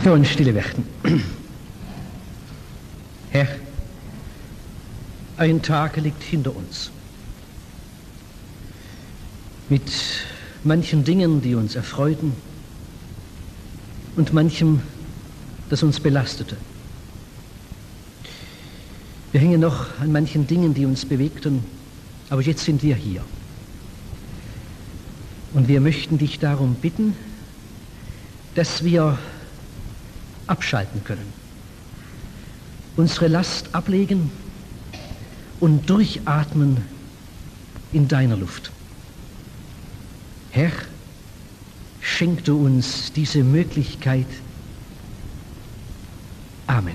Wir wollen stille werden. Herr, ein Tag liegt hinter uns. Mit manchen Dingen, die uns erfreuten und manchem, das uns belastete. Wir hängen noch an manchen Dingen, die uns bewegten, aber jetzt sind wir hier. Und wir möchten dich darum bitten, dass wir abschalten können, unsere Last ablegen und durchatmen in deiner Luft. Herr, schenk du uns diese Möglichkeit. Amen.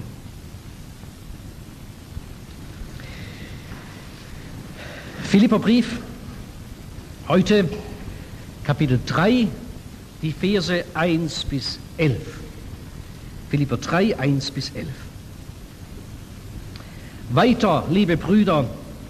Philipperbrief, heute Kapitel 3, die Verse 1 bis 11. Philipper 3, 1 bis 11. Weiter, liebe Brüder,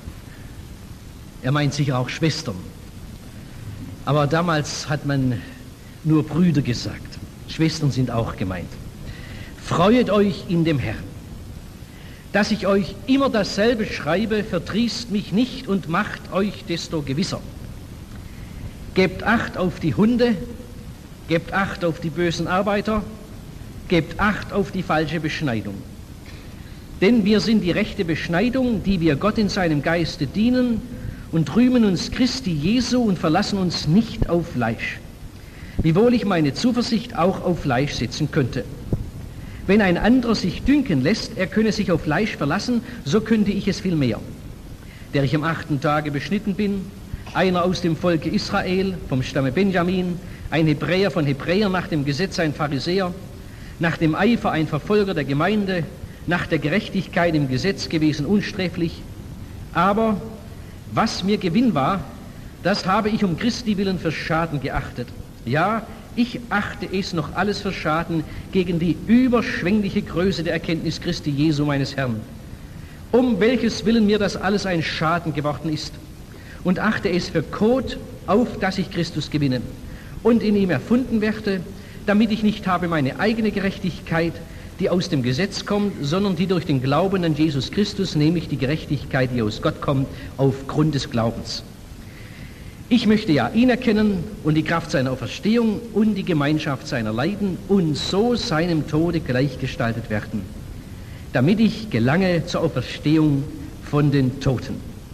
er meint sicher auch Schwestern, aber damals hat man nur Brüder gesagt. Schwestern sind auch gemeint. Freuet euch in dem Herrn. Dass ich euch immer dasselbe schreibe, verdrießt mich nicht und macht euch desto gewisser. Gebt Acht auf die Hunde, gebt Acht auf die bösen Arbeiter, gebt Acht auf die falsche Beschneidung. Denn wir sind die rechte Beschneidung, die wir Gott in seinem Geiste dienen und rühmen uns Christi Jesu und verlassen uns nicht auf Fleisch, wiewohl ich meine Zuversicht auch auf Fleisch setzen könnte. Wenn ein anderer sich dünken lässt, er könne sich auf Fleisch verlassen, so könnte ich es viel mehr. Der ich am 8. Tage beschnitten bin, einer aus dem Volke Israel, vom Stamme Benjamin, ein Hebräer von Hebräern, nach dem Gesetz ein Pharisäer, nach dem Eifer ein Verfolger der Gemeinde, nach der Gerechtigkeit im Gesetz gewesen unsträflich. Aber was mir Gewinn war, das habe ich um Christi willen für Schaden geachtet. Ja, ich achte es noch alles für Schaden gegen die überschwängliche Größe der Erkenntnis Christi Jesu meines Herrn, um welches Willen mir das alles ein Schaden geworden ist, und achte es für Kot, auf dass ich Christus gewinne und in ihm erfunden werde, damit ich nicht habe meine eigene Gerechtigkeit, die aus dem Gesetz kommt, sondern die durch den Glauben an Jesus Christus, nämlich die Gerechtigkeit, die aus Gott kommt, aufgrund des Glaubens. Ich möchte ja ihn erkennen und die Kraft seiner Auferstehung und die Gemeinschaft seiner Leiden und so seinem Tode gleichgestaltet werden, damit ich gelange zur Auferstehung von den Toten.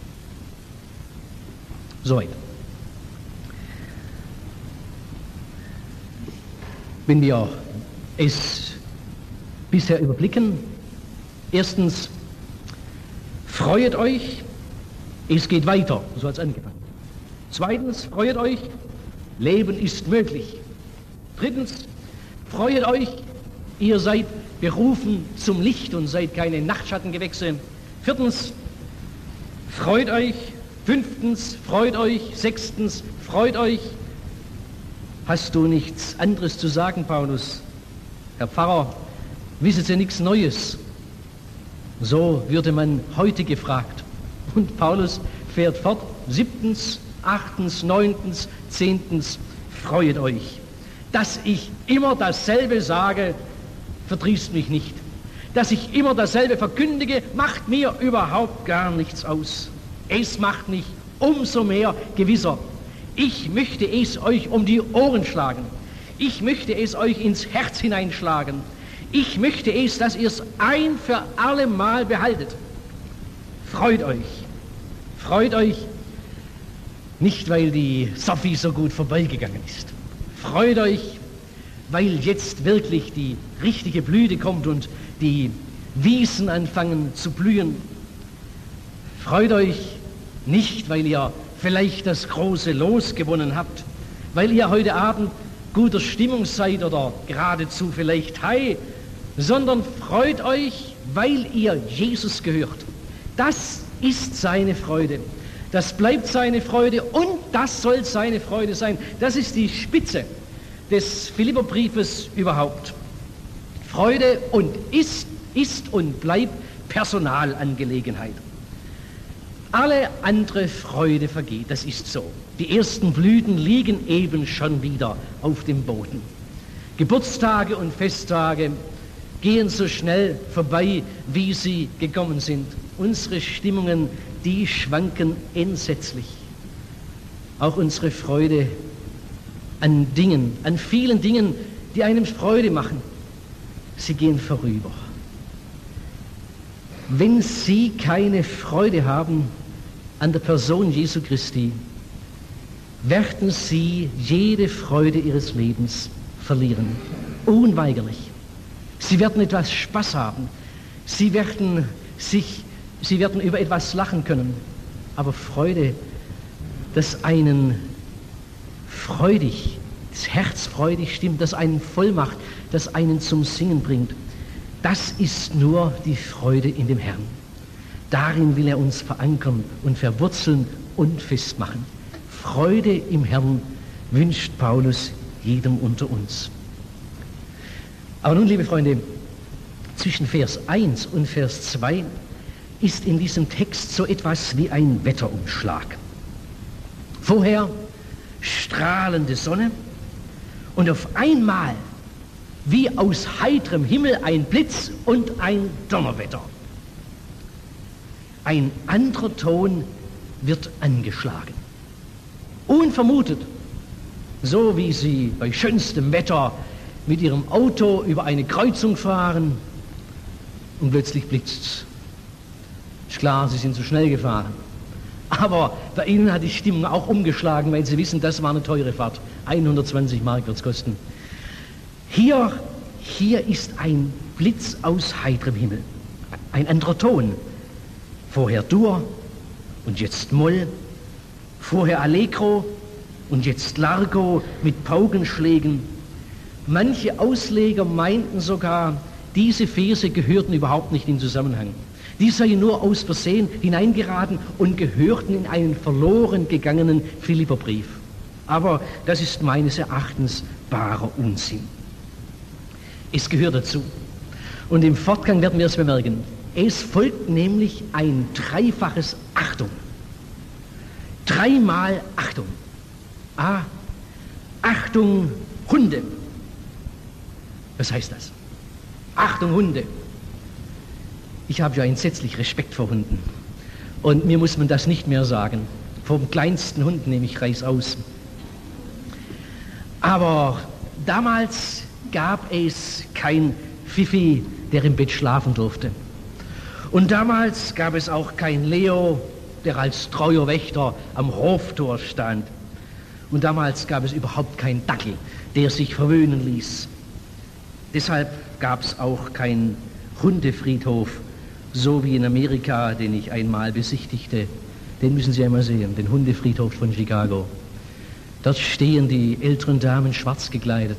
Soweit. Wenn wir es bisher überblicken, erstens, freuet euch, es geht weiter, so hat es angefangen. Zweitens, freuet euch, Leben ist möglich. Drittens, freuet euch, ihr seid berufen zum Licht und seid keine Nachtschattengewächse. Viertens, freut euch. Fünftens, freut euch. Sechstens, freut euch. Hast du nichts anderes zu sagen, Paulus? Herr Pfarrer, wissen Sie nichts Neues? So würde man heute gefragt. Und Paulus fährt fort. Siebtens, achtens, neuntens, zehntens, freuet euch. Dass ich immer dasselbe sage, verdrießt mich nicht. Dass ich immer dasselbe verkündige, macht mir überhaupt gar nichts aus. Es macht mich umso mehr gewisser. Ich möchte es euch um die Ohren schlagen. Ich möchte es euch ins Herz hineinschlagen. Ich möchte es, dass ihr es ein für alle Mal behaltet. Freut euch. Freut euch, nicht weil die Sophie so gut vorbeigegangen ist. Freut euch, weil jetzt wirklich die richtige Blüte kommt und die Wiesen anfangen zu blühen. Freut euch nicht, weil ihr vielleicht das große Los gewonnen habt, weil ihr heute Abend guter Stimmung seid oder geradezu vielleicht high, sondern freut euch, weil ihr Jesus gehört. Das ist seine Freude. Das bleibt seine Freude und das soll seine Freude sein. Das ist die Spitze des Philipperbriefes überhaupt. Freude und ist und bleibt Personalangelegenheit. Alle andere Freude vergeht, das ist so. Die ersten Blüten liegen eben schon wieder auf dem Boden. Geburtstage und Festtage gehen so schnell vorbei, wie sie gekommen sind. Unsere Stimmungen, die schwanken entsetzlich. Auch unsere Freude an Dingen, an vielen Dingen, die einem Freude machen, sie gehen vorüber. Wenn Sie keine Freude haben an der Person Jesu Christi, werden Sie jede Freude Ihres Lebens verlieren. Unweigerlich. Sie werden etwas Spaß haben. Sie werden über etwas lachen können. Aber Freude, das einen freudig, das Herz freudig stimmt, das einen voll macht, das einen zum Singen bringt, das ist nur die Freude in dem Herrn. Darin will er uns verankern und verwurzeln und festmachen. Freude im Herrn wünscht Paulus jedem unter uns. Aber nun, liebe Freunde, zwischen Vers 1 und Vers 2 ist in diesem Text so etwas wie ein Wetterumschlag. Vorher strahlende Sonne und auf einmal wie aus heiterem Himmel ein Blitz und ein Donnerwetter. Ein anderer Ton wird angeschlagen. Unvermutet, so wie Sie bei schönstem Wetter mit Ihrem Auto über eine Kreuzung fahren und plötzlich blitzt's. Ist klar, Sie sind zu schnell gefahren. Aber bei Ihnen hat die Stimmung auch umgeschlagen, weil Sie wissen, das war eine teure Fahrt. 120 Mark wird es kosten. Hier ist ein Blitz aus heiterem Himmel. Ein anderer Ton. Vorher Dur und jetzt Moll. Vorher Allegro und jetzt Largo mit Paukenschlägen. Manche Ausleger meinten sogar, diese Verse gehörten überhaupt nicht in Zusammenhang. Die seien nur aus Versehen hineingeraten und gehörten in einen verloren gegangenen Philipperbrief. Aber das ist meines Erachtens barer Unsinn. Es gehört dazu. Und im Fortgang werden wir es bemerken. Es folgt nämlich ein dreifaches Achtung. Dreimal Achtung. Achtung, Hunde. Was heißt das? Achtung, Hunde. Ich habe ja entsetzlich Respekt vor Hunden. Und mir muss man das nicht mehr sagen. Vom kleinsten Hund nehme ich reißaus. Aber damals gab es kein Fifi, der im Bett schlafen durfte. Und damals gab es auch kein Leo, der als treuer Wächter am Hoftor stand. Und damals gab es überhaupt keinen Dackel, der sich verwöhnen ließ. Deshalb gab es auch keinen Hundefriedhof, so wie in Amerika, den ich einmal besichtigte. Den müssen Sie einmal sehen, den Hundefriedhof von Chicago. Dort stehen die älteren Damen schwarz gekleidet.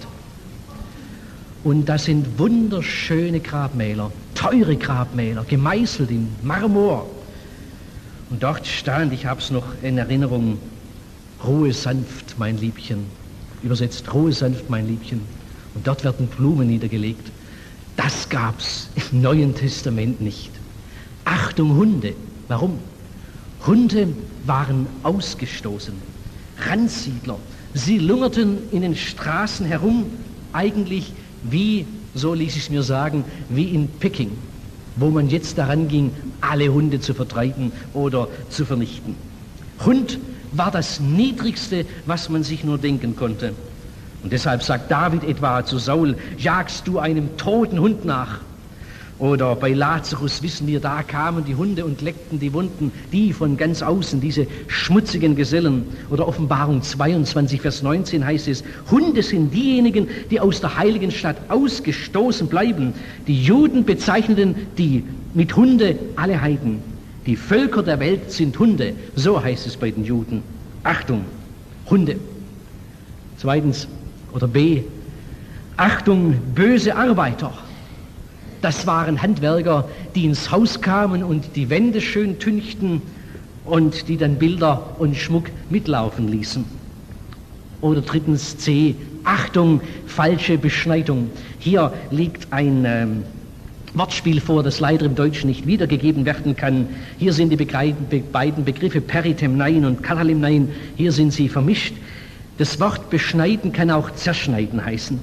Und das sind wunderschöne Grabmäler, teure Grabmäler, gemeißelt in Marmor. Und dort stand, ich habe es noch in Erinnerung, ruhe sanft, mein Liebchen. Übersetzt, ruhe sanft, mein Liebchen. Und dort werden Blumen niedergelegt. Das gab's im Neuen Testament nicht. Achtung, Hunde. Warum? Hunde waren ausgestoßen, Randsiedler. Sie lungerten in den Straßen herum, eigentlich wie, so ließ ich es mir sagen, wie in Peking, wo man jetzt daran ging, alle Hunde zu vertreiben oder zu vernichten. Hund war das Niedrigste, was man sich nur denken konnte. Und deshalb sagt David etwa zu Saul, jagst du einem toten Hund nach? Oder bei Lazarus wissen wir, da kamen die Hunde und leckten die Wunden, die von ganz außen, diese schmutzigen Gesellen. Oder Offenbarung 22, Vers 19 heißt es, Hunde sind diejenigen, die aus der heiligen Stadt ausgestoßen bleiben. Die Juden bezeichneten die mit Hunde alle Heiden. Die Völker der Welt sind Hunde, so heißt es bei den Juden. Achtung, Hunde. Zweitens, oder B, Achtung, böse Arbeiter. Das waren Handwerker, die ins Haus kamen und die Wände schön tünchten und die dann Bilder und Schmuck mitlaufen ließen. Oder drittens C, Achtung, falsche Beschneidung. Hier liegt ein Wortspiel vor, das leider im Deutschen nicht wiedergegeben werden kann. Hier sind die beiden Begriffe Peritemnein und Katalimnein, hier sind sie vermischt. Das Wort beschneiden kann auch zerschneiden heißen.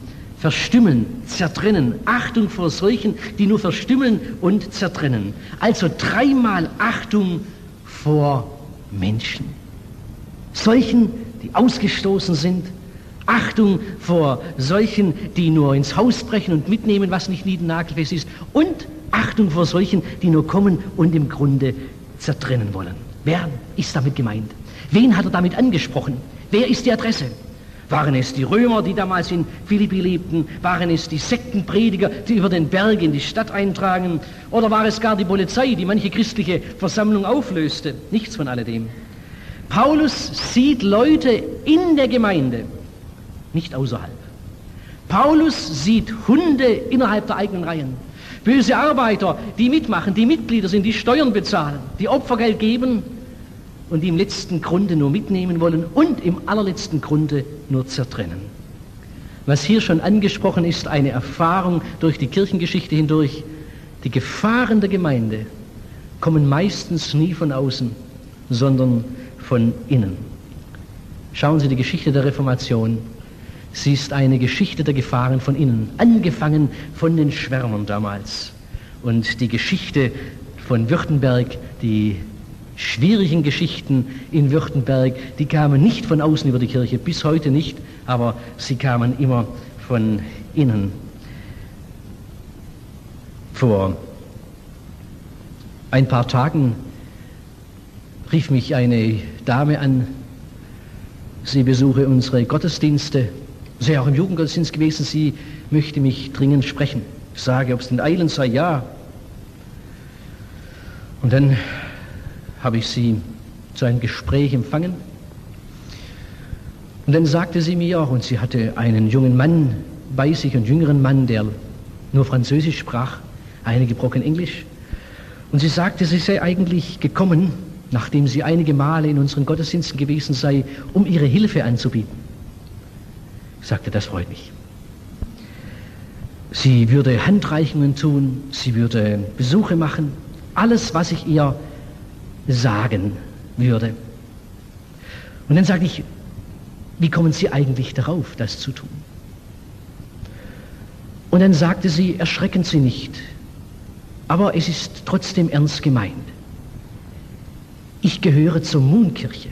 verstümmeln, zertrennen. Achtung vor solchen, die nur verstümmeln und zertrennen. Also 3-mal Achtung vor Menschen. Solchen, die ausgestoßen sind. Achtung vor solchen, die nur ins Haus brechen und mitnehmen, was nicht niedernagelfest ist. Und Achtung vor solchen, die nur kommen und im Grunde zertrennen wollen. Wer ist damit gemeint? Wen hat er damit angesprochen? Wer ist die Adresse? Waren es die Römer, die damals in Philippi lebten? Waren es die Sektenprediger, die über den Berg in die Stadt eintragen? Oder war es gar die Polizei, die manche christliche Versammlung auflöste? Nichts von alledem. Paulus sieht Leute in der Gemeinde, nicht außerhalb. Paulus sieht Hunde innerhalb der eigenen Reihen. Böse Arbeiter, die mitmachen, die Mitglieder sind, die Steuern bezahlen, die Opfergeld geben und die im letzten Grunde nur mitnehmen wollen und im allerletzten Grunde nur zertrennen. Was hier schon angesprochen ist, eine Erfahrung durch die Kirchengeschichte hindurch, die Gefahren der Gemeinde kommen meistens nie von außen, sondern von innen. Schauen Sie die Geschichte der Reformation. Sie ist eine Geschichte der Gefahren von innen, angefangen von den Schwärmern damals. Und die Geschichte von Württemberg, die schwierigen Geschichten in Württemberg, die kamen nicht von außen über die Kirche, bis heute nicht, aber sie kamen immer von innen. Vor ein paar Tagen rief mich eine Dame an, sie besuche unsere Gottesdienste, sei auch im Jugendgottesdienst gewesen, sie möchte mich dringend sprechen. Ich sage, ob es denn eilend sei, ja. Und dann habe ich sie zu einem Gespräch empfangen. Und dann sagte sie mir, und sie hatte einen jungen Mann bei sich, einen jüngeren Mann, der nur Französisch sprach, einige Brocken Englisch. Und sie sagte, sie sei eigentlich gekommen, nachdem sie einige Male in unseren Gottesdiensten gewesen sei, um ihre Hilfe anzubieten. Ich sagte, das freut mich. Sie würde Handreichungen tun, sie würde Besuche machen, alles, was ich ihr sagen würde. Und dann sagte ich, wie kommen Sie eigentlich darauf, das zu tun? Und dann sagte sie, erschrecken Sie nicht, aber es ist trotzdem ernst gemeint. Ich gehöre zur Moonkirche.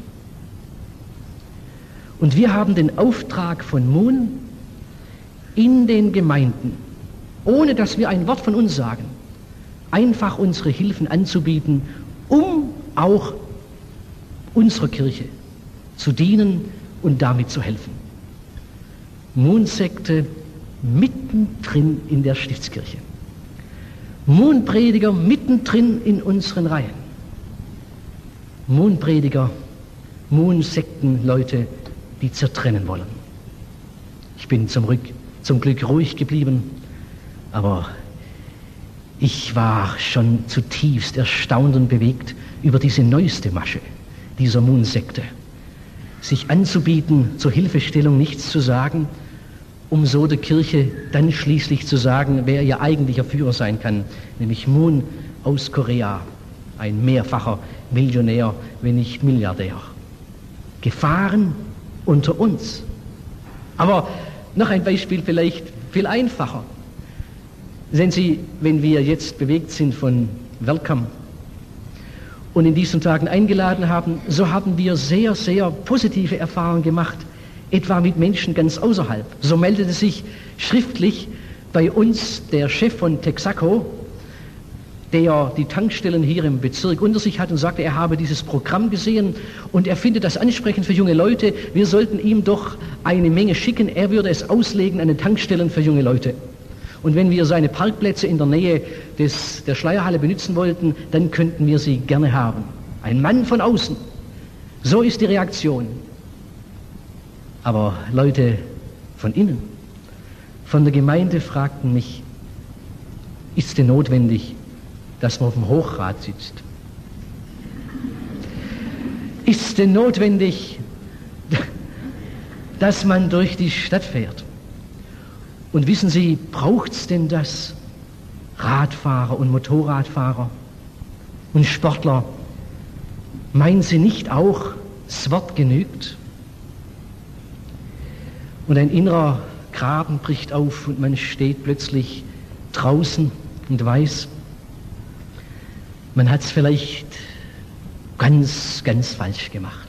Und wir haben den Auftrag von Moon, in den Gemeinden, ohne dass wir ein Wort von uns sagen, einfach unsere Hilfen anzubieten, um auch unserer Kirche zu dienen und damit zu helfen. Moon-Sekte mittendrin in der Stiftskirche. Moon-Prediger mittendrin in unseren Reihen. Moon-Prediger, Moon-Sekten-Leute, die zertrennen wollen. Ich bin zum Glück ruhig geblieben, aber ich war schon zutiefst erstaunt und bewegt über diese neueste Masche dieser Moon-Sekte. Sich anzubieten, zur Hilfestellung nichts zu sagen, um so der Kirche dann schließlich zu sagen, wer ihr eigentlicher Führer sein kann, nämlich Moon aus Korea, ein mehrfacher Millionär, wenn nicht Milliardär. Gefahren unter uns. Aber noch ein Beispiel vielleicht viel einfacher. Sehen Sie, wenn wir jetzt bewegt sind von Welcome und in diesen Tagen eingeladen haben, so haben wir sehr, sehr positive Erfahrungen gemacht, etwa mit Menschen ganz außerhalb. So meldete sich schriftlich bei uns der Chef von Texaco, der die Tankstellen hier im Bezirk unter sich hat und sagte, er habe dieses Programm gesehen und er findet das ansprechend für junge Leute. Wir sollten ihm doch eine Menge schicken. Er würde es auslegen an den Tankstellen für junge Leute. Und wenn wir seine Parkplätze in der Nähe der Schleierhalle benutzen wollten, dann könnten wir sie gerne haben. Ein Mann von außen. So ist die Reaktion. Aber Leute von innen, von der Gemeinde fragten mich, ist es denn notwendig, dass man auf dem Hochrad sitzt? Ist es denn notwendig, dass man durch die Stadt fährt? Und wissen Sie, braucht es denn das? Radfahrer und Motorradfahrer und Sportler, meinen Sie nicht auch, das Wort genügt? Und ein innerer Graben bricht auf und man steht plötzlich draußen und weiß, man hat es vielleicht ganz, ganz falsch gemacht.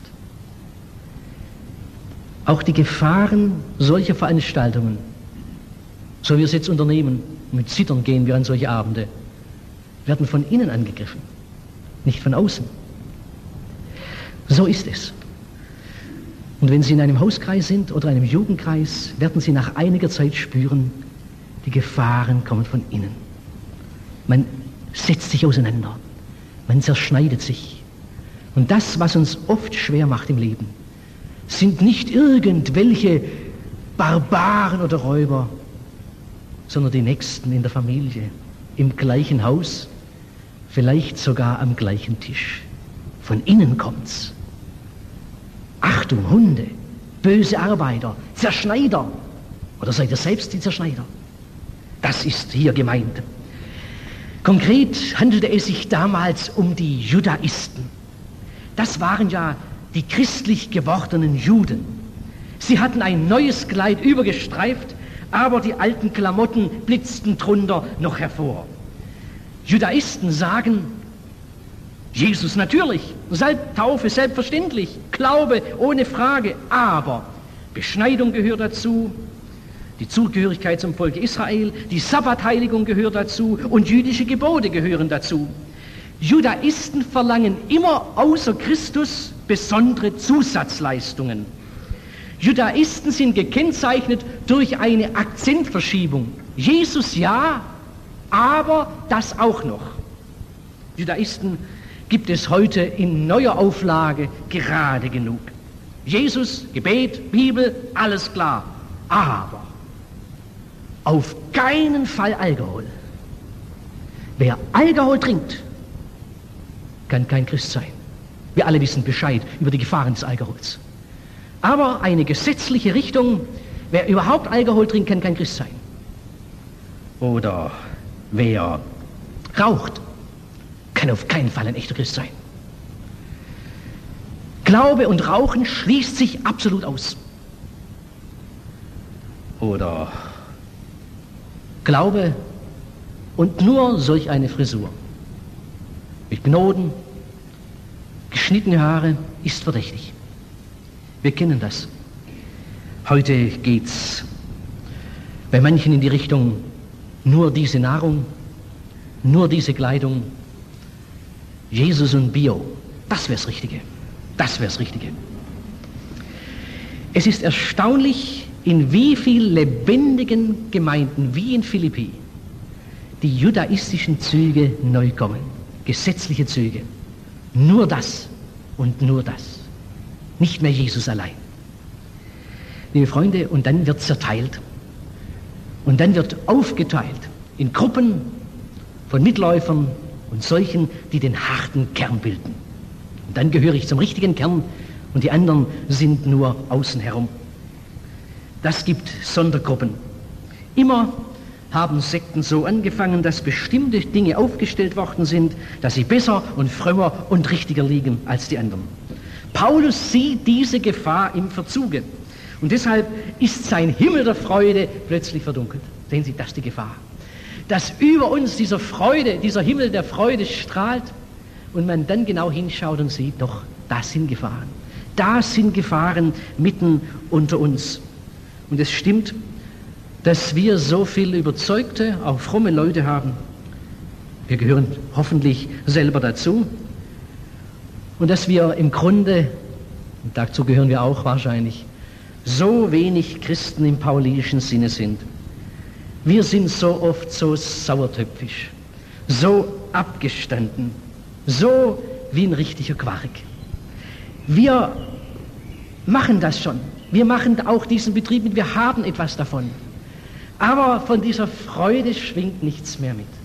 Auch die Gefahren solcher Veranstaltungen, so wie wir es jetzt unternehmen, mit Zittern gehen wir an solche Abende, werden von innen angegriffen, nicht von außen. So ist es. Und wenn Sie in einem Hauskreis sind oder einem Jugendkreis, werden Sie nach einiger Zeit spüren, die Gefahren kommen von innen. Man setzt sich auseinander, man zerschneidet sich. Und das, was uns oft schwer macht im Leben, sind nicht irgendwelche Barbaren oder Räuber, sondern die Nächsten in der Familie, im gleichen Haus, vielleicht sogar am gleichen Tisch. Von innen kommt's. Achtung, Hunde, böse Arbeiter, Zerschneider. Oder seid ihr selbst die Zerschneider? Das ist hier gemeint. Konkret handelte es sich damals um die Judaisten. Das waren ja die christlich gewordenen Juden. Sie hatten ein neues Kleid übergestreift, aber die alten Klamotten blitzten drunter noch hervor. Judaisten sagen, Jesus natürlich, Taufe selbstverständlich, Glaube ohne Frage, aber Beschneidung gehört dazu, die Zugehörigkeit zum Volk Israel, die Sabbatheiligung gehört dazu und jüdische Gebote gehören dazu. Judaisten verlangen immer außer Christus besondere Zusatzleistungen. Judaisten sind gekennzeichnet durch eine Akzentverschiebung. Jesus ja, aber das auch noch. Judaisten gibt es heute in neuer Auflage gerade genug. Jesus, Gebet, Bibel, alles klar. Aber auf keinen Fall Alkohol. Wer Alkohol trinkt, kann kein Christ sein. Wir alle wissen Bescheid über die Gefahren des Alkohols. Aber eine gesetzliche Richtung, wer überhaupt Alkohol trinkt, kann kein Christ sein. Oder wer raucht, kann auf keinen Fall ein echter Christ sein. Glaube und Rauchen schließt sich absolut aus. Oder Glaube und nur solch eine Frisur. Mit Knoten, geschnittene Haare ist verdächtig. Wir kennen das. Heute geht's bei manchen in die Richtung nur diese Nahrung, nur diese Kleidung, Jesus und Bio. Das wär's Richtige. Das wär's Richtige. Es ist erstaunlich, in wie viel lebendigen Gemeinden wie in Philippi die judaistischen Züge neu kommen. Gesetzliche Züge. Nur das und nur das. Nicht mehr Jesus allein. Liebe Freunde, und dann wird zerteilt. Und dann wird aufgeteilt in Gruppen von Mitläufern und solchen, die den harten Kern bilden. Und dann gehöre ich zum richtigen Kern und die anderen sind nur außen herum. Das gibt Sondergruppen. Immer haben Sekten so angefangen, dass bestimmte Dinge aufgestellt worden sind, dass sie besser und frömmer und richtiger liegen als die anderen. Paulus sieht diese Gefahr im Verzuge. Und deshalb ist sein Himmel der Freude plötzlich verdunkelt. Sehen Sie, das ist die Gefahr. Dass über uns dieser Freude, dieser Himmel der Freude strahlt und man dann genau hinschaut und sieht, doch, das sind Gefahren. Das sind Gefahren mitten unter uns. Und es stimmt, dass wir so viele überzeugte, auch fromme Leute haben. Wir gehören hoffentlich selber dazu. Und dass wir im Grunde, und dazu gehören wir auch wahrscheinlich, so wenig Christen im paulinischen Sinne sind. Wir sind so oft so sauertöpfisch, so abgestanden, so wie ein richtiger Quark. Wir machen das schon. Wir machen auch diesen Betrieb mit, wir haben etwas davon. Aber von dieser Freude schwingt nichts mehr mit.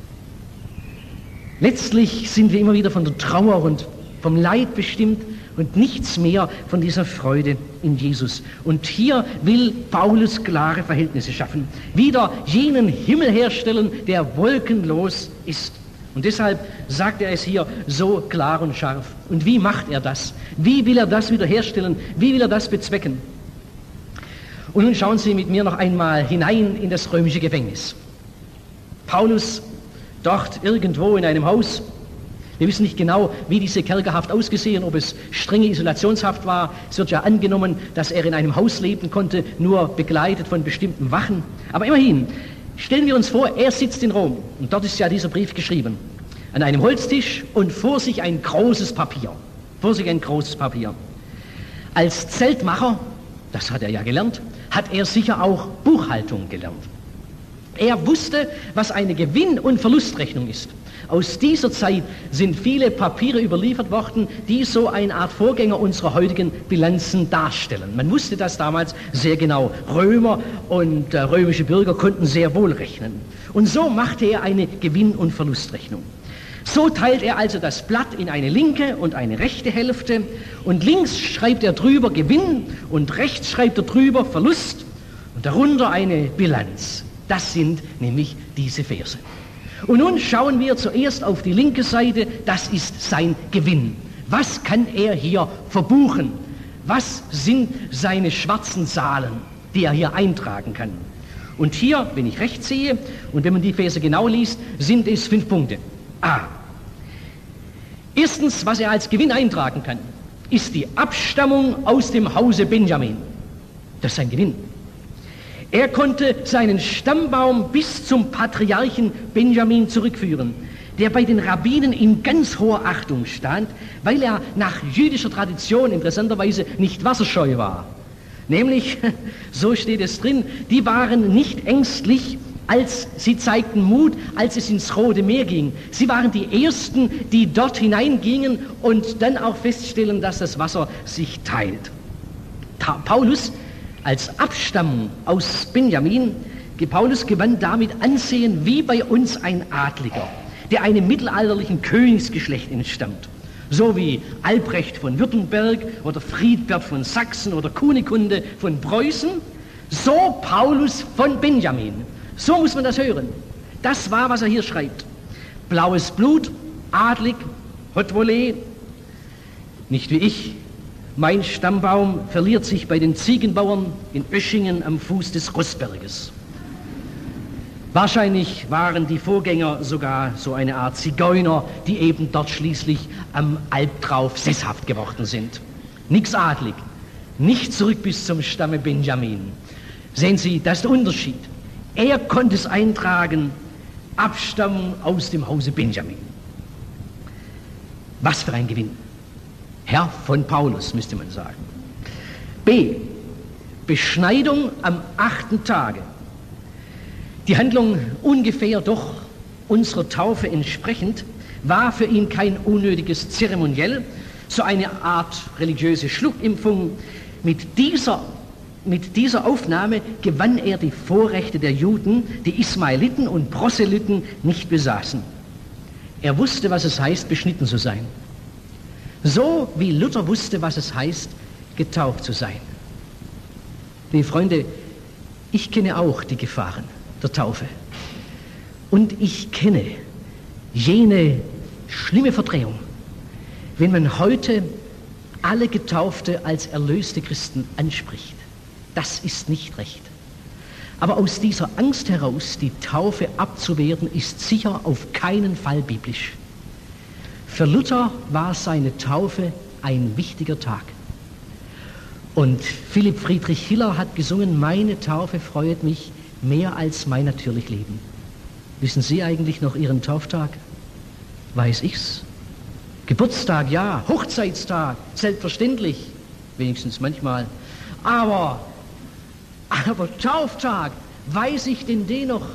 Letztlich sind wir immer wieder von der Trauer und vom Leid bestimmt und nichts mehr von dieser Freude in Jesus. Und hier will Paulus klare Verhältnisse schaffen. Wieder jenen Himmel herstellen, der wolkenlos ist. Und deshalb sagt er es hier so klar und scharf. Und wie macht er das? Wie will er das wiederherstellen? Wie will er das bezwecken? Und nun schauen Sie mit mir noch einmal hinein in das römische Gefängnis. Paulus dort irgendwo in einem Haus. Wir wissen nicht genau, wie diese Kerkerhaft ausgesehen, ob es strenge Isolationshaft war. Es wird ja angenommen, dass er in einem Haus leben konnte, nur begleitet von bestimmten Wachen. Aber immerhin, stellen wir uns vor, er sitzt in Rom und dort ist ja dieser Brief geschrieben. An einem Holztisch und vor sich ein großes Papier. Vor sich ein großes Papier. Als Zeltmacher, das hat er ja gelernt, hat er sicher auch Buchhaltung gelernt. Er wusste, was eine Gewinn- und Verlustrechnung ist. Aus dieser Zeit sind viele Papiere überliefert worden, die so eine Art Vorgänger unserer heutigen Bilanzen darstellen. Man wusste das damals sehr genau. Römer und römische Bürger konnten sehr wohl rechnen. Und so machte er eine Gewinn- und Verlustrechnung. So teilt er also das Blatt in eine linke und eine rechte Hälfte und links schreibt er drüber Gewinn und rechts schreibt er drüber Verlust und darunter eine Bilanz. Das sind nämlich diese Verse. Und nun schauen wir zuerst auf die linke Seite, das ist sein Gewinn. Was kann er hier verbuchen? Was sind seine schwarzen Zahlen, die er hier eintragen kann? Und hier, wenn ich recht sehe und wenn man die Verse genau liest, sind es 5 Punkte. A. Erstens, was er als Gewinn eintragen kann, ist die Abstammung aus dem Hause Benjamin. Das ist sein Gewinn. Er konnte seinen Stammbaum bis zum Patriarchen Benjamin zurückführen, der bei den Rabbinen in ganz hoher Achtung stand, weil er nach jüdischer Tradition interessanterweise nicht wasserscheu war. Nämlich, so steht es drin, die waren nicht ängstlich, als sie zeigten Mut, als es ins Rote Meer ging. Sie waren die Ersten, die dort hineingingen und dann auch feststellen, dass das Wasser sich teilt. Paulus als Abstammung aus Benjamin, Paulus gewann damit Ansehen wie bei uns ein Adliger, der einem mittelalterlichen Königsgeschlecht entstammt. So wie Albrecht von Württemberg oder Friedbert von Sachsen oder Kunigunde von Preußen, so Paulus von Benjamin. So muss man das hören. Das war, was er hier schreibt. Blaues Blut, adlig, Haute Volée, nicht wie ich. Mein Stammbaum verliert sich bei den Ziegenbauern in Öschingen am Fuß des Rossberges. Wahrscheinlich waren die Vorgänger sogar so eine Art Zigeuner, die eben dort schließlich am Albtrauf sesshaft geworden sind. Nix adlig, nicht zurück bis zum Stamme Benjamin. Sehen Sie, das ist der Unterschied. Er konnte es eintragen, Abstammung aus dem Hause Benjamin. Was für ein Gewinn. Herr von Paulus, müsste man sagen. B. Beschneidung am 8. Tage. Die Handlung ungefähr doch unserer Taufe entsprechend war für ihn kein unnötiges Zeremoniell, so eine Art religiöse Schluckimpfung. Mit dieser Aufnahme gewann er die Vorrechte der Juden, die Ismaeliten und Proselyten nicht besaßen. Er wusste, was es heißt, beschnitten zu sein. So wie Luther wusste, was es heißt, getauft zu sein. Liebe Freunde, ich kenne auch die Gefahren der Taufe. Und ich kenne jene schlimme Verdrehung, wenn man heute alle Getaufte als erlöste Christen anspricht. Das ist nicht recht. Aber aus dieser Angst heraus, die Taufe abzuwehren, ist sicher auf keinen Fall biblisch. Für Luther war seine Taufe ein wichtiger Tag. Und Philipp Friedrich Hiller hat gesungen, meine Taufe freut mich mehr als mein natürlich Leben. Wissen Sie eigentlich noch Ihren Tauftag? Weiß ich's? Geburtstag, ja. Hochzeitstag, selbstverständlich. Wenigstens manchmal. Aber Tauftag, weiß ich denn den noch?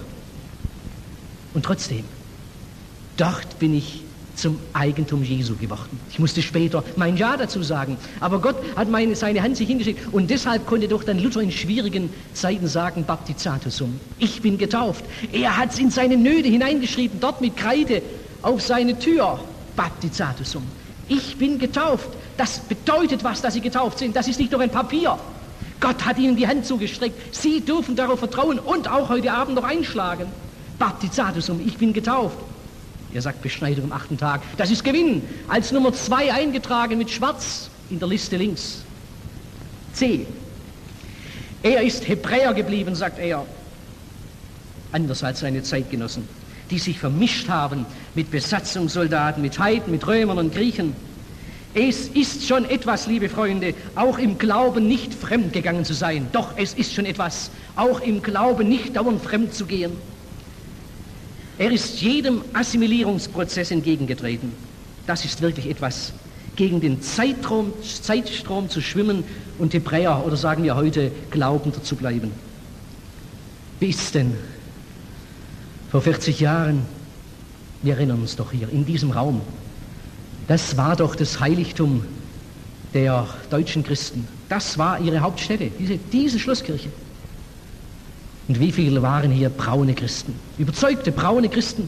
Und trotzdem, dort bin ich zum Eigentum Jesu geworden. Ich musste später mein Ja dazu sagen. Aber Gott hat seine Hand sich hingeschickt und deshalb konnte doch dann Luther in schwierigen Zeiten sagen, Baptizatum sum. Ich bin getauft. Er hat es in seine Nöte hineingeschrieben, dort mit Kreide auf seine Tür. Baptizatum sum. Ich bin getauft. Das bedeutet was, dass Sie getauft sind. Das ist nicht nur ein Papier. Gott hat Ihnen die Hand zugestreckt. Sie dürfen darauf vertrauen und auch heute Abend noch einschlagen. Baptizatum sum. Ich bin getauft. Er sagt Beschneidung am 8. Tag. Das ist Gewinn. Als Nummer 2 eingetragen mit Schwarz in der Liste links. C. Er ist Hebräer geblieben, sagt er. Anders als seine Zeitgenossen, die sich vermischt haben mit Besatzungssoldaten, mit Heiden, mit Römern und Griechen. Es ist schon etwas, liebe Freunde, auch im Glauben nicht fremd gegangen zu sein. Doch, es ist schon etwas, auch im Glauben nicht dauernd fremd zu gehen. Er ist jedem Assimilierungsprozess entgegengetreten. Das ist wirklich etwas. Gegen den Zeitstrom zu schwimmen und Hebräer, oder sagen wir heute, Glaubender zu bleiben. Wie ist es denn? Vor 40 Jahren, wir erinnern uns doch hier, in diesem Raum, das war doch das Heiligtum der deutschen Christen. Das war ihre Hauptstätte, diese Schlosskirche. Und wie viele waren hier braune Christen, überzeugte braune Christen?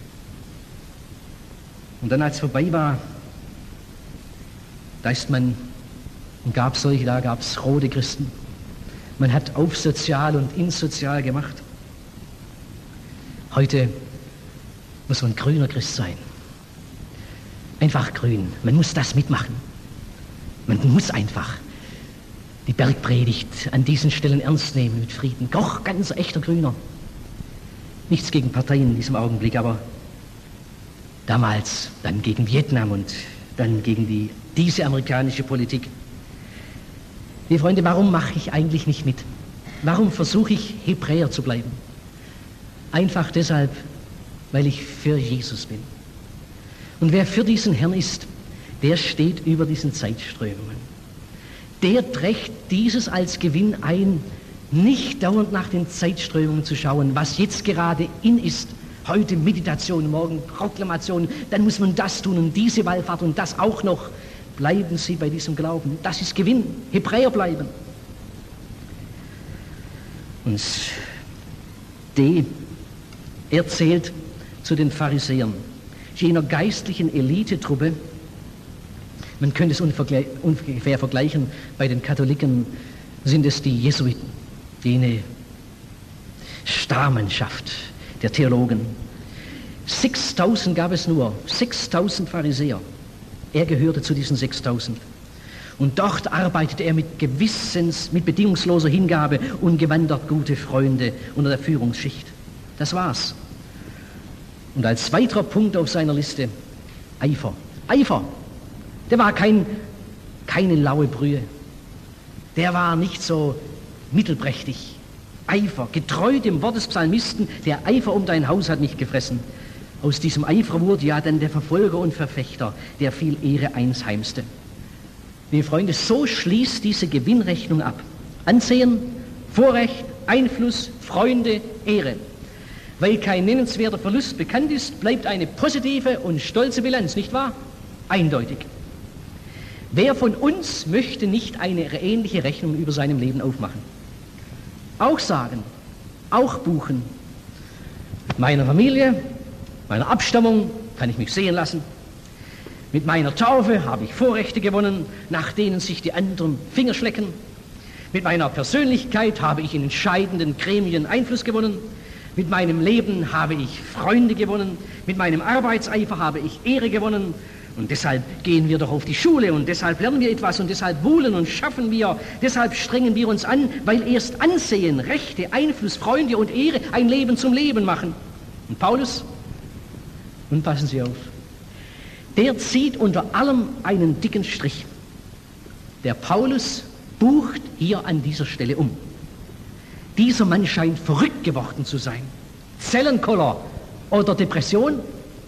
Und dann, als es vorbei war, da gab es rote Christen. Man hat auf sozial und insozial gemacht. Heute muss man grüner Christ sein. Einfach grün. Man muss das mitmachen. Man muss einfach die Bergpredigt an diesen Stellen ernst nehmen mit Frieden. Doch, ganz echter Grüner. Nichts gegen Parteien in diesem Augenblick, aber damals dann gegen Vietnam und dann gegen diese amerikanische Politik. Liebe Freunde, warum mache ich eigentlich nicht mit? Warum versuche ich, Hebräer zu bleiben? Einfach deshalb, weil ich für Jesus bin. Und wer für diesen Herrn ist, der steht über diesen Zeitströmungen. Der trägt dieses als Gewinn ein, nicht dauernd nach den Zeitströmungen zu schauen, was jetzt gerade in ist. Heute Meditation, morgen Proklamation, dann muss man das tun und diese Wallfahrt und das auch noch. Bleiben Sie bei diesem Glauben. Das ist Gewinn. Hebräer bleiben. Und er zählt zu den Pharisäern, jener geistlichen Elitetruppe. Man könnte es ungefähr vergleichen, bei den Katholiken sind es die Jesuiten, jene Starmannschaft der Theologen. 6.000 gab es nur, 6.000 Pharisäer. Er gehörte zu diesen 6.000. Und dort arbeitete er mit bedingungsloser Hingabe und gewandert gute Freunde unter der Führungsschicht. Das war's. Und als weiterer Punkt auf seiner Liste Eifer. Eifer. Der war keine laue Brühe. Der war nicht so mittelprächtig. Eifer, getreu dem Wort des Psalmisten, der Eifer um dein Haus hat mich gefressen. Aus diesem Eifer wurde ja dann der Verfolger und Verfechter, der viel Ehre einsheimste. Liebe Freunde, so schließt diese Gewinnrechnung ab. Ansehen, Vorrecht, Einfluss, Freunde, Ehre. Weil kein nennenswerter Verlust bekannt ist, bleibt eine positive und stolze Bilanz, nicht wahr? Eindeutig. Wer von uns möchte nicht eine ähnliche Rechnung über seinem Leben aufmachen? Auch sagen, auch buchen. Mit meiner Familie, meiner Abstammung kann ich mich sehen lassen. Mit meiner Taufe habe ich Vorrechte gewonnen, nach denen sich die anderen Finger schlecken. Mit meiner Persönlichkeit habe ich in entscheidenden Gremien Einfluss gewonnen. Mit meinem Leben habe ich Freunde gewonnen. Mit meinem Arbeitseifer habe ich Ehre gewonnen. Und deshalb gehen wir doch auf die Schule und deshalb lernen wir etwas und deshalb buhlen und schaffen wir. Deshalb strengen wir uns an, weil erst Ansehen, Rechte, Einfluss, Freunde und Ehre ein Leben zum Leben machen. Und Paulus, nun passen Sie auf, der zieht unter allem einen dicken Strich. Der Paulus bucht hier an dieser Stelle um. Dieser Mann scheint verrückt geworden zu sein. Zellenkoller oder Depression.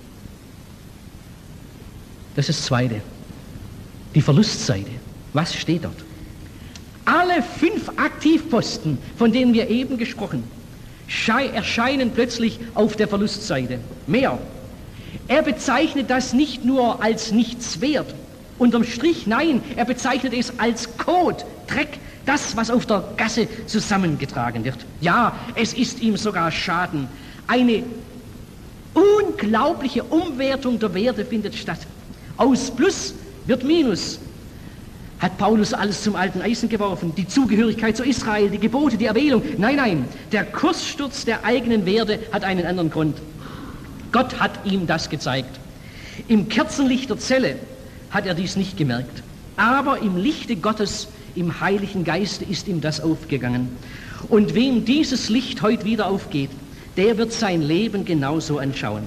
Das ist das Zweite. Die Verlustseite. Was steht dort? Alle 5 Aktivposten, von denen wir eben gesprochen, erscheinen plötzlich auf der Verlustseite. Mehr. Er bezeichnet das nicht nur als nichts wert, unterm Strich, nein, er bezeichnet es als Kot, Dreck, das, was auf der Gasse zusammengetragen wird. Ja, es ist ihm sogar Schaden. Eine unglaubliche Umwertung der Werte findet statt. Aus Plus wird Minus. Hat Paulus alles zum alten Eisen geworfen? Die Zugehörigkeit zu Israel, die Gebote, die Erwählung? Nein, nein, der Kurssturz der eigenen Werte hat einen anderen Grund. Gott hat ihm das gezeigt. Im Kerzenlicht der Zelle hat er dies nicht gemerkt. Aber im Lichte Gottes im Heiligen Geiste ist ihm das aufgegangen. Und wem dieses Licht heute wieder aufgeht, der wird sein Leben genauso anschauen.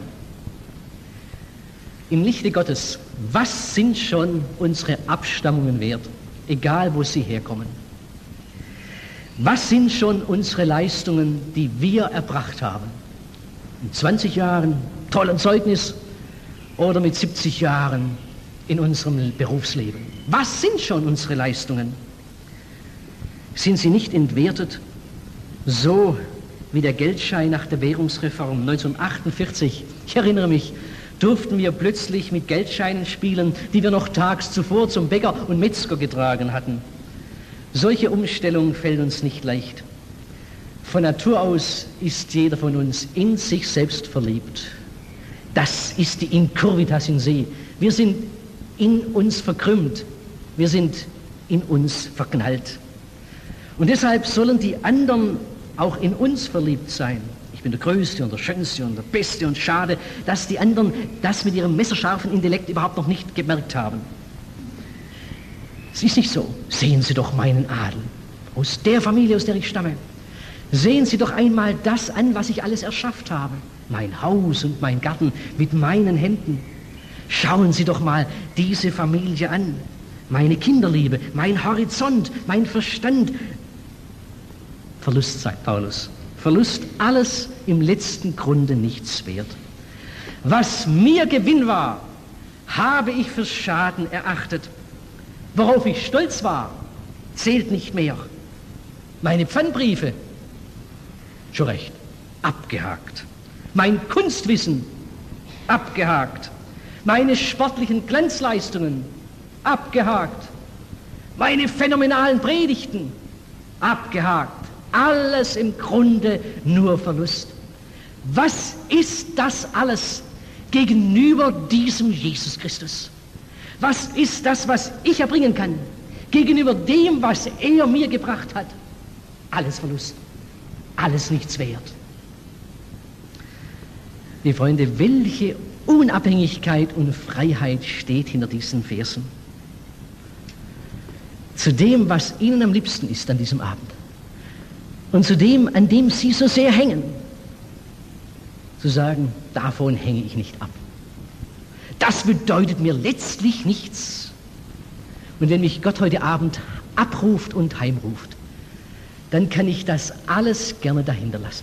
Im Lichte Gottes, was sind schon unsere Abstammungen wert, egal wo sie herkommen? Was sind schon unsere Leistungen, die wir erbracht haben? In 20 Jahren tollen Zeugnis oder mit 70 Jahren in unserem Berufsleben? Was sind schon unsere Leistungen? Sind sie nicht entwertet, so wie der Geldschein nach der Währungsreform 1948? Ich erinnere mich, durften wir plötzlich mit Geldscheinen spielen, die wir noch tags zuvor zum Bäcker und Metzger getragen hatten. Solche Umstellung fällt uns nicht leicht. Von Natur aus ist jeder von uns in sich selbst verliebt. Das ist die Incurvitas in se. Wir sind in uns verkrümmt. Wir sind in uns verknallt. Und deshalb sollen die anderen auch in uns verliebt sein. Ich bin der Größte und der Schönste und der Beste und schade, dass die anderen das mit ihrem messerscharfen Intellekt überhaupt noch nicht gemerkt haben. Es ist nicht so. Sehen Sie doch meinen Adel. Aus der Familie, aus der ich stamme. Sehen Sie doch einmal das an, was ich alles erschafft habe. Mein Haus und mein Garten mit meinen Händen. Schauen Sie doch mal diese Familie an. Meine Kinderliebe, mein Horizont, mein Verstand. Verlust, sagt Paulus. Verlust, alles im letzten Grunde nichts wert. Was mir Gewinn war, habe ich für Schaden erachtet. Worauf ich stolz war, zählt nicht mehr. Meine Pfandbriefe, schon recht, abgehakt. Mein Kunstwissen, abgehakt. Meine sportlichen Glanzleistungen, abgehakt. Meine phänomenalen Predigten, abgehakt. Alles im Grunde nur Verlust. Was ist das alles gegenüber diesem Jesus Christus? Was ist das, was ich erbringen kann, gegenüber dem, was er mir gebracht hat? Alles Verlust, alles nichts wert. Liebe Freunde, welche Unabhängigkeit und Freiheit steht hinter diesen Versen? Zu dem, was Ihnen am liebsten ist an diesem Abend. Und zu dem, an dem Sie so sehr hängen, zu sagen, davon hänge ich nicht ab. Das bedeutet mir letztlich nichts. Und wenn mich Gott heute Abend abruft und heimruft, dann kann ich das alles gerne dahinter lassen.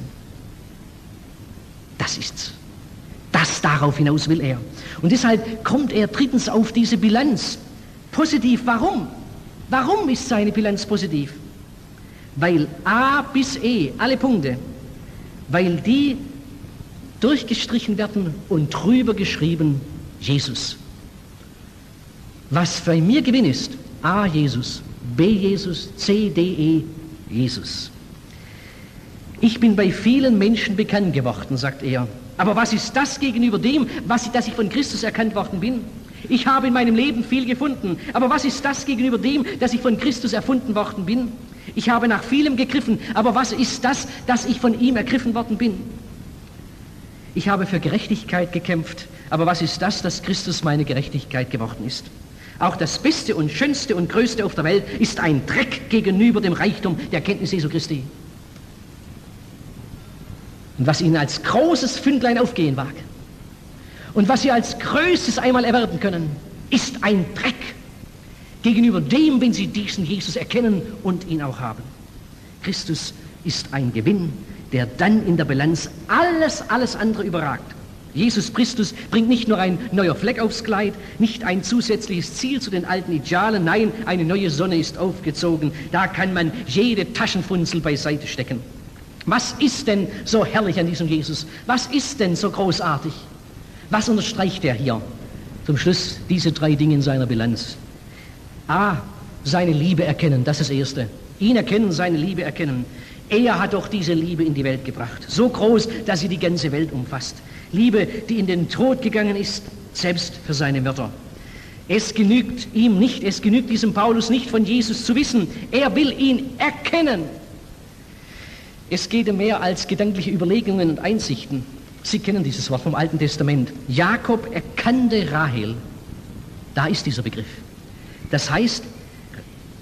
Das ist's. Das darauf hinaus will er. Und deshalb kommt er drittens auf diese Bilanz. Positiv, warum? Warum ist seine Bilanz positiv? Weil A bis E, alle Punkte, weil die durchgestrichen werden und drüber geschrieben, Jesus. Was bei mir Gewinn ist, A, Jesus, B, Jesus, C, D, E, Jesus. Ich bin bei vielen Menschen bekannt geworden, sagt er. Aber was ist das gegenüber dem, dass ich von Christus erkannt worden bin? Ich habe in meinem Leben viel gefunden. Aber was ist das gegenüber dem, dass ich von Christus erfunden worden bin? Ich habe nach vielem gegriffen. Aber was ist das, dass ich von ihm ergriffen worden bin? Ich habe für Gerechtigkeit gekämpft. Aber was ist das, dass Christus meine Gerechtigkeit geworden ist? Auch das Beste und Schönste und Größte auf der Welt ist ein Dreck gegenüber dem Reichtum der Erkenntnis Jesu Christi. Und was Ihnen als großes Fündlein aufgehen mag und was Sie als Größtes einmal erwerben können, ist ein Dreck gegenüber dem, wenn Sie diesen Jesus erkennen und ihn auch haben. Christus ist ein Gewinn, der dann in der Bilanz alles andere überragt. Jesus Christus bringt nicht nur ein neuer Fleck aufs Kleid, nicht ein zusätzliches Ziel zu den alten Idealen, nein, eine neue Sonne ist aufgezogen, da kann man jede Taschenfunzel beiseite stecken. Was ist denn so herrlich an diesem Jesus? Was ist denn so großartig? Was unterstreicht er hier? Zum Schluss diese 3 Dinge in seiner Bilanz. A, seine Liebe erkennen, das ist das Erste. Ihn erkennen, seine Liebe erkennen. Er hat doch diese Liebe in die Welt gebracht. So groß, dass sie die ganze Welt umfasst. Liebe, die in den Tod gegangen ist, selbst für seine Mörder. Es genügt ihm nicht, es genügt diesem Paulus nicht, von Jesus zu wissen. Er will ihn erkennen. Es geht um mehr als gedankliche Überlegungen und Einsichten. Sie kennen dieses Wort vom Alten Testament. Jakob erkannte Rahel. Da ist dieser Begriff. Das heißt,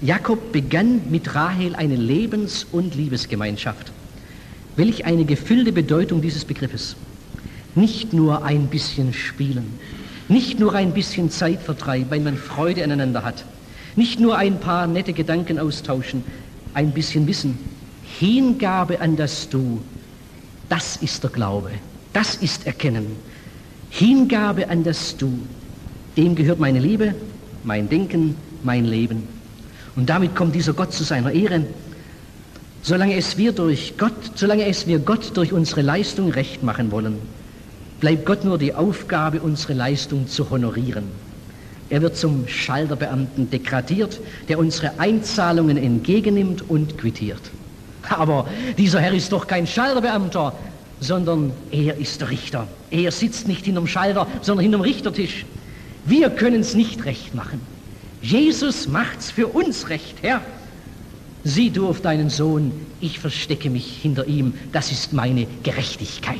Jakob begann mit Rahel eine Lebens- und Liebesgemeinschaft. Welch eine gefüllte Bedeutung dieses Begriffes. Nicht nur ein bisschen spielen, nicht nur ein bisschen Zeitvertreib, weil man Freude aneinander hat, nicht nur ein paar nette Gedanken austauschen, ein bisschen Wissen. Hingabe an das Du, das ist der Glaube, das ist Erkennen. Hingabe an das Du, dem gehört meine Liebe, mein Denken, mein Leben. Und damit kommt dieser Gott zu seiner Ehre. Solange es wir Gott durch unsere Leistung recht machen wollen, bleibt Gott nur die Aufgabe, unsere Leistung zu honorieren. Er wird zum Schalterbeamten degradiert, der unsere Einzahlungen entgegennimmt und quittiert. Aber dieser Herr ist doch kein Schalterbeamter, sondern er ist der Richter. Er sitzt nicht hinterm Schalter, sondern hinterm Richtertisch. Wir können es nicht recht machen. Jesus macht's für uns recht, Herr. Sieh du auf deinen Sohn, ich verstecke mich hinter ihm, das ist meine Gerechtigkeit.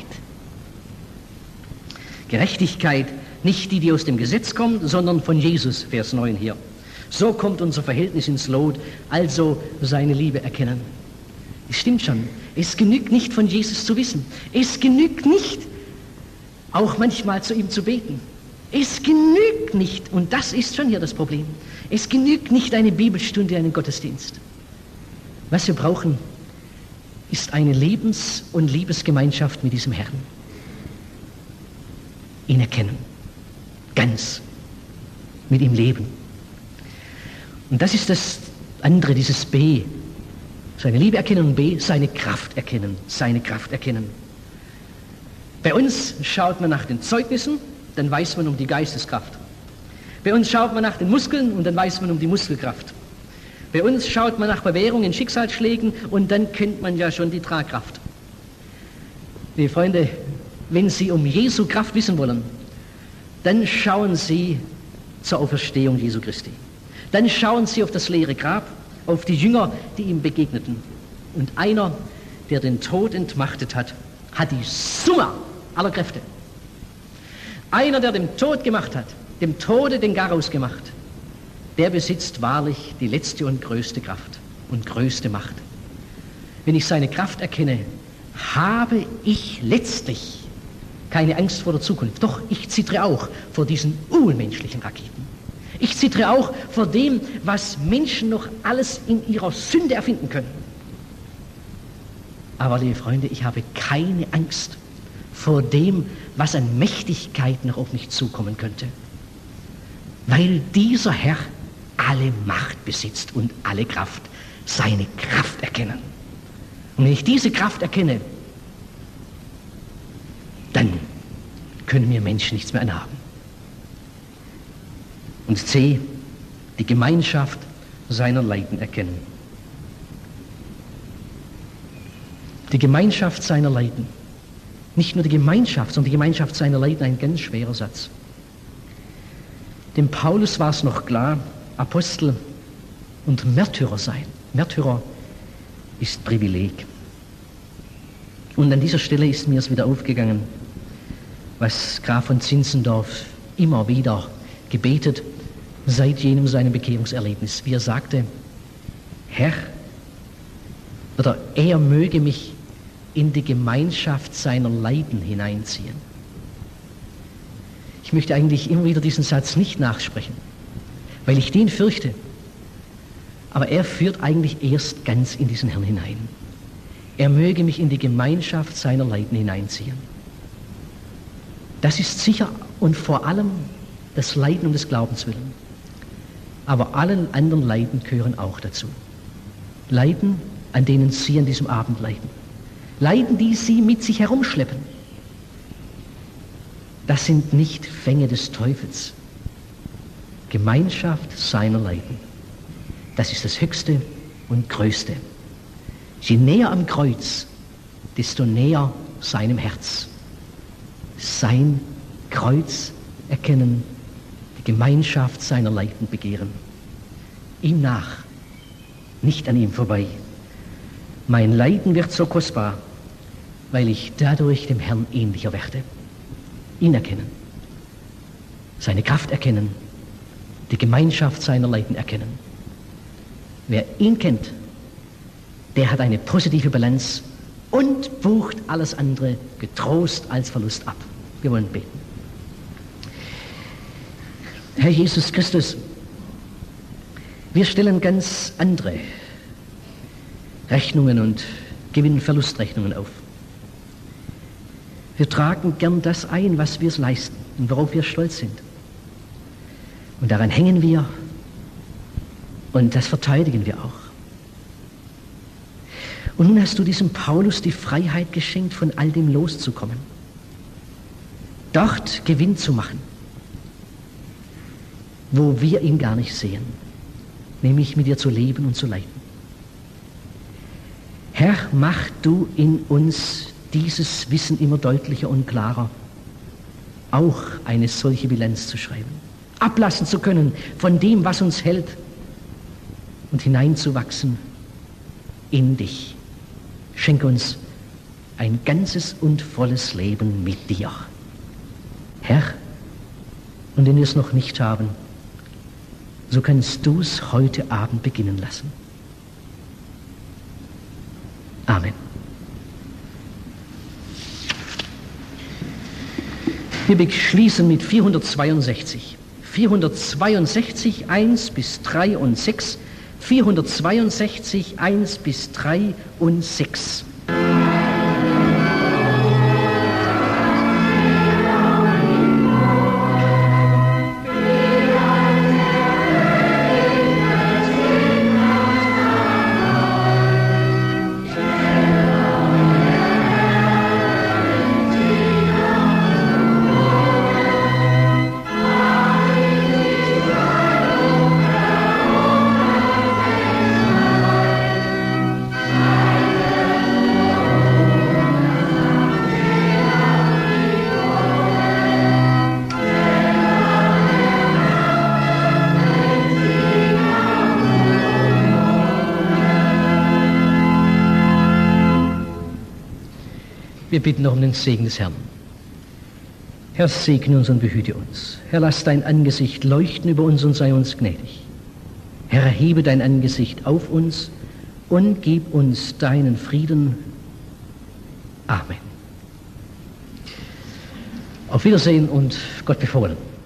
Gerechtigkeit, nicht die aus dem Gesetz kommt, sondern von Jesus, Vers 9 hier. So kommt unser Verhältnis ins Lot, also seine Liebe erkennen. Es stimmt schon, es genügt nicht, von Jesus zu wissen. Es genügt nicht, auch manchmal zu ihm zu beten. Es genügt nicht, und das ist schon hier das Problem, es genügt nicht eine Bibelstunde, einen Gottesdienst. Was wir brauchen, ist eine Lebens- und Liebesgemeinschaft mit diesem Herrn. Ihn erkennen, ganz, mit ihm leben. Und das ist das andere, dieses B. Seine Liebe erkennen und B, seine Kraft erkennen, seine Kraft erkennen. Bei uns schaut man nach den Zeugnissen, dann weiß man um die Geisteskraft. Bei uns schaut man nach den Muskeln und dann weiß man um die Muskelkraft. Bei uns schaut man nach Bewährungen, Schicksalsschlägen und dann kennt man ja schon die Tragkraft. Liebe Freunde, wenn Sie um Jesu Kraft wissen wollen, dann schauen Sie zur Auferstehung Jesu Christi. Dann schauen Sie auf das leere Grab, auf die Jünger, die ihm begegneten. Und einer, der den Tod entmachtet hat, hat die Summe aller Kräfte. Einer, der dem Tod gemacht hat, dem Tode den Garaus gemacht, der besitzt wahrlich die letzte und größte Kraft und größte Macht. Wenn ich seine Kraft erkenne, habe ich letztlich keine Angst vor der Zukunft. Doch, ich zittere auch vor diesen unmenschlichen Raketen. Ich zittere auch vor dem, was Menschen noch alles in ihrer Sünde erfinden können. Aber, liebe Freunde, ich habe keine Angst vor dem, was an Mächtigkeit noch auf mich zukommen könnte. Weil dieser Herr alle Macht besitzt und alle Kraft, seine Kraft erkennen. Und wenn ich diese Kraft erkenne, dann können mir Menschen nichts mehr anhaben. Und C, die Gemeinschaft seiner Leiden erkennen. Die Gemeinschaft seiner Leiden. Nicht nur die Gemeinschaft, sondern die Gemeinschaft seiner Leiden, ein ganz schwerer Satz. Dem Paulus war es noch klar, Apostel und Märtyrer sein. Märtyrer ist Privileg. Und an dieser Stelle ist mir es wieder aufgegangen, was Graf von Zinzendorf immer wieder gebetet, seit jenem seinem Bekehrungserlebnis. Wie er sagte, Herr, oder er möge mich in die Gemeinschaft seiner Leiden hineinziehen. Ich möchte eigentlich immer wieder diesen Satz nicht nachsprechen, weil ich den fürchte. Aber er führt eigentlich erst ganz in diesen Herrn hinein. Er möge mich in die Gemeinschaft seiner Leiden hineinziehen. Das ist sicher und vor allem das Leiden um des Glaubens willen. Aber allen anderen Leiden gehören auch dazu. Leiden, an denen Sie an diesem Abend leiden. Leiden, die Sie mit sich herumschleppen. Das sind nicht Fänge des Teufels. Gemeinschaft seiner Leiden. Das ist das Höchste und Größte. Je näher am Kreuz, desto näher seinem Herz. Sein Kreuz erkennen, die Gemeinschaft seiner Leiden begehren. Ihm nach, nicht an ihm vorbei. Mein Leiden wird so kostbar, weil ich dadurch dem Herrn ähnlicher werde. Ihn erkennen, seine Kraft erkennen, die Gemeinschaft seiner Leiden erkennen. Wer ihn kennt, der hat eine positive Bilanz und bucht alles andere getrost als Verlust ab. Wir wollen beten. Herr Jesus Christus, wir stellen ganz andere Rechnungen und Gewinn-Verlustrechnungen auf. Wir tragen gern das ein, was wir leisten und worauf wir stolz sind. Und daran hängen wir und das verteidigen wir auch. Und nun hast du diesem Paulus die Freiheit geschenkt, von all dem loszukommen. Dort Gewinn zu machen, wo wir ihn gar nicht sehen, nämlich mit dir zu leben und zu leiden. Herr, mach du in uns dieses Wissen immer deutlicher und klarer, auch eine solche Bilanz zu schreiben, ablassen zu können von dem, was uns hält und hineinzuwachsen in dich. Schenke uns ein ganzes und volles Leben mit dir. Herr, und wenn wir es noch nicht haben, so kannst du es heute Abend beginnen lassen. Amen. Wir beschließen mit 462. 462, 1 bis 3 und 6. 462, 1 bis 3 und 6. Wir bitten noch um den Segen des Herrn. Herr, segne uns und behüte uns. Herr, lass dein Angesicht leuchten über uns und sei uns gnädig. Herr, erhebe dein Angesicht auf uns und gib uns deinen Frieden. Amen. Auf Wiedersehen und Gott befohlen.